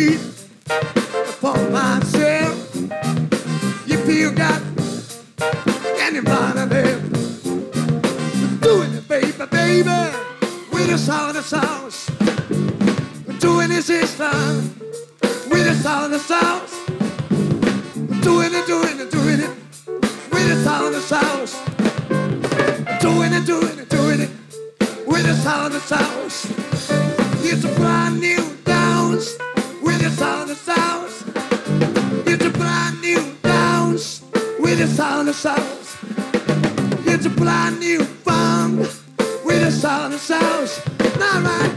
need for myself. If you got anybody there, doing it, baby, baby, with a sound of sauce. Doing it, sister, with a sound of sauce. Doing it, doing it, doing it, with a sound of sauce. Doing it, doing it, doing it, with a sound of sauce. It's a brand new dance, with a sound of sauce. It's a brand new dance, with a sound of sauce. It's a brand new funk, with a sound of sauce. All right.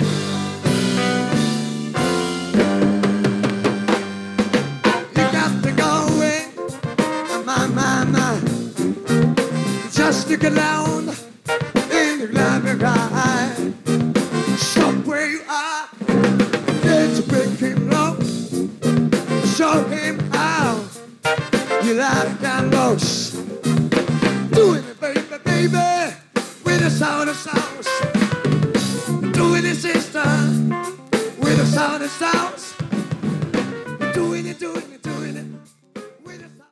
Just look around in the glamour eye. Stop where you are, let's break him low. Show him how you like and lost. Doing it, baby, baby, with a sound of sauce. Doing it, sister, with a sound of sauce. Doing it, doing it.